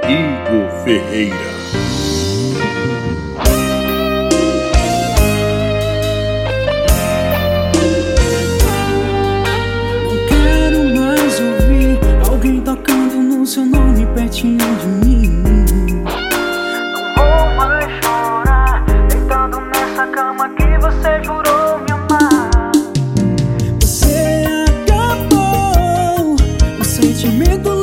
Igor Ferreira. Não quero mais ouvir alguém tocando no seu nome pertinho de mim. Não vou mais chorar, deitando nessa cama que você jurou me amar. Você acabou o sentimento